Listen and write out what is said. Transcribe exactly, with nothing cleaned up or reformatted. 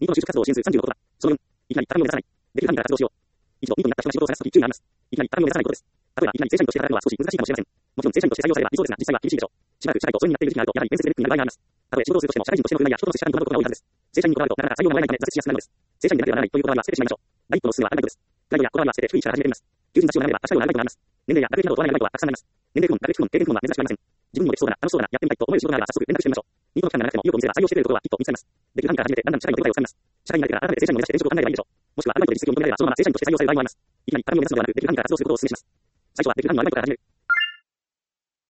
ニートの就職活動を支援するさんじゅうのことだ。そのよん、いきなり畳を目指さない。できる範囲から活動しよう。一度、ニートになった人が仕事を探すとき注意があります。いきなり畳を目指さないことです。例えば、いきなり正社員として働くのは少し難しいかもしれません。もちろん正社員として採用されれば理想ですが、実際は厳しいでしょう。しばらく社会と疎遠になっている時期があると、やはり面接でネックになる場合があります。たとえ仕事をするとしても、社会人としての不安や人との接し方に戸惑うことが多いはずです。正社員にこだわると、なかなか採用がもらえないため挫折しやすくなるのです。正社員でなければならないというこだわりは捨ててしまいましょう。第一歩の進むは案内とです。プライドやこだわりは捨てて低い位置から始めてみます。求人雑誌を並べれば確かになるとなります。年齢や学歴などを問わないアルバイトはたくさんあります。年齢不問、学歴不問、経験不問は珍しくありません。自分にもできそうだな、楽しそうだな、やってみたいと思える仕事があれば早速連絡してみましょう。ニートの期間が長くても意欲を見せれば採用してくれることはきっと見つかります。できる範囲から始めてだんだん社会の手応えをつかみます。社会になってから改めて正社員を目指して転職を考えればいいでしょう。もしくはアルバイトで実績を認められればそのまま正社員として採用される場合もあります。いきなり畳を目指すのではなく、できる範囲から活動することをお勧めします。最初はできる範囲のアルバイトから始める。